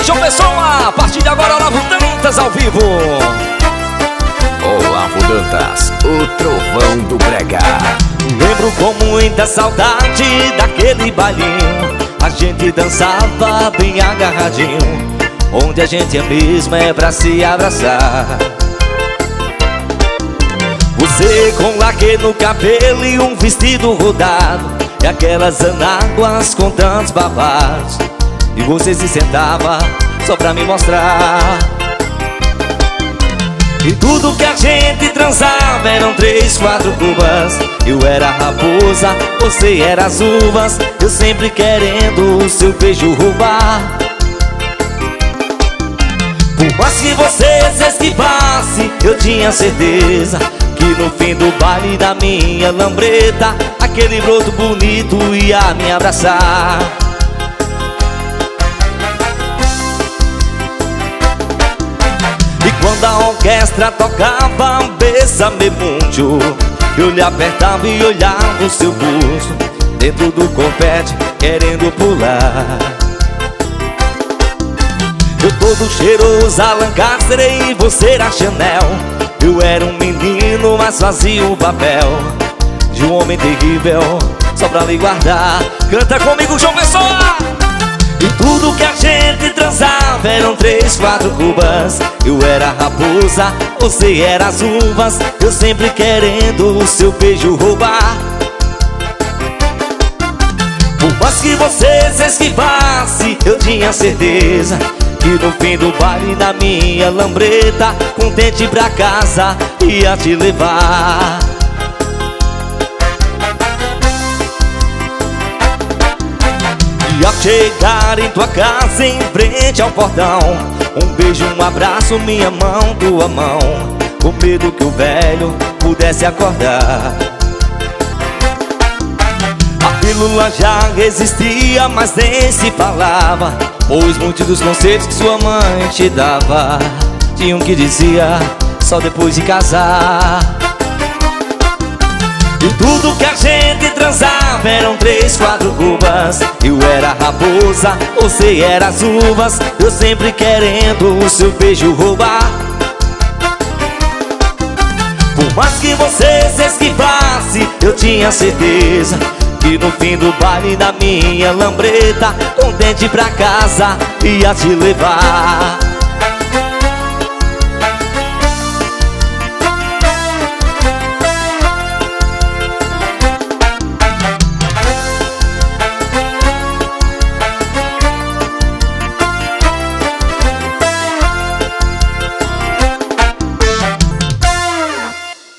João Pessoa. A partir de agora, Olavo Dantas ao vivo. Olavo Dantas, o trovão do brega. Lembro com muita saudade daquele bailinho. A gente dançava bem agarradinho, onde a gente é mesmo é pra se abraçar. Você com laque no cabelo e um vestido rodado, e aquelas anáguas com tantos babados, e você se sentava só pra me mostrar. E tudo que a gente transava eram 3, 4 cubas. Eu era a raposa, você era as uvas, eu sempre querendo o seu beijo roubar. Por mais que você se esquivasse, eu tinha certeza que no fim do baile da minha lambreta, aquele broto bonito ia me abraçar. E quando a orquestra tocava Bésame Mucho, eu lhe apertava e olhava o seu busto dentro do confete, querendo pular. Eu todo cheiroso a Lancaster e você era Chanel. Eu era um menino, mas fazia o papel de um homem terrível, só pra lhe guardar. Canta comigo, João Pessoa! E tudo que a gente transava eram 3, 4 cubas. Eu era a raposa, você era as uvas, eu sempre querendo o seu beijo roubar. Por mais que você se esquivasse, eu tinha certeza que no fim do baile da minha lambreta, contente pra casa, ia te levar. E ao chegar em tua casa, em frente ao portão, um beijo, um abraço, minha mão, tua mão, com medo que o velho pudesse acordar. A pílula já existia, mas nem se falava, pois muitos dos conselhos que sua mãe te dava tinham que dizia só depois de casar. E tudo que a gente transava eram 3, 4 cubas. Eu era a raposa, você era as uvas, eu sempre querendo o seu beijo roubar. Por mais que você se esquivasse, eu tinha certeza que no fim do baile da minha lambreta, contente pra casa, ia te levar.